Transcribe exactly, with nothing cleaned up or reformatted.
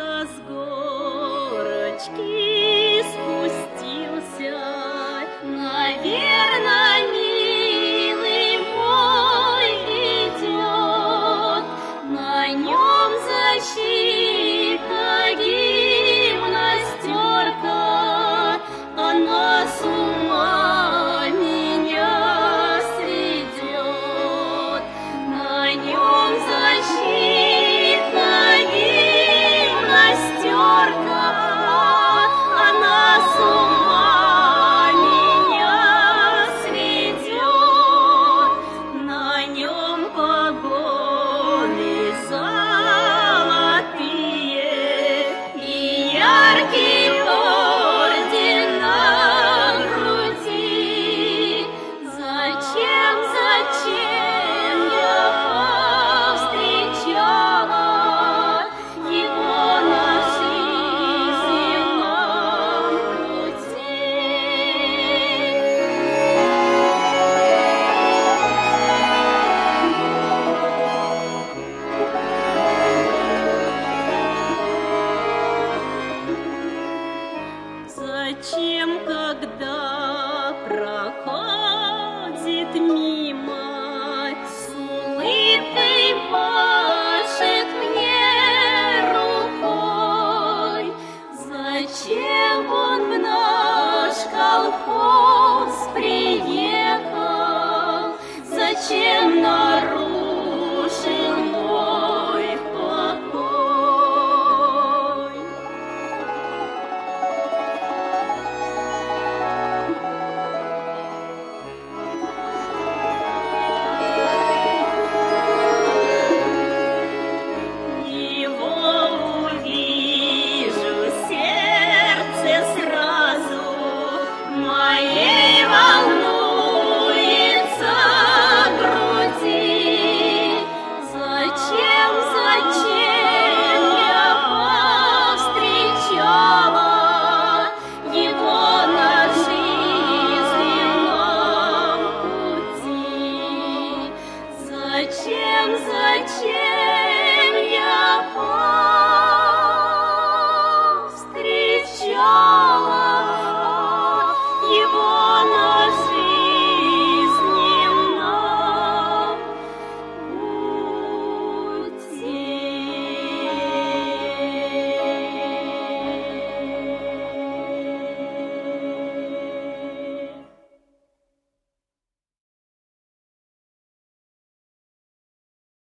с горочки спустился, наверно, милый мой идет, на нем защита гимнастерка, она с ума меня сведет, на нем защита гимнастерка, она с ума меня сведет, на нем погоны золотые и яркий орден на груди. Зачем, зачем я повстречала его на жизненном пути? Зачем, когда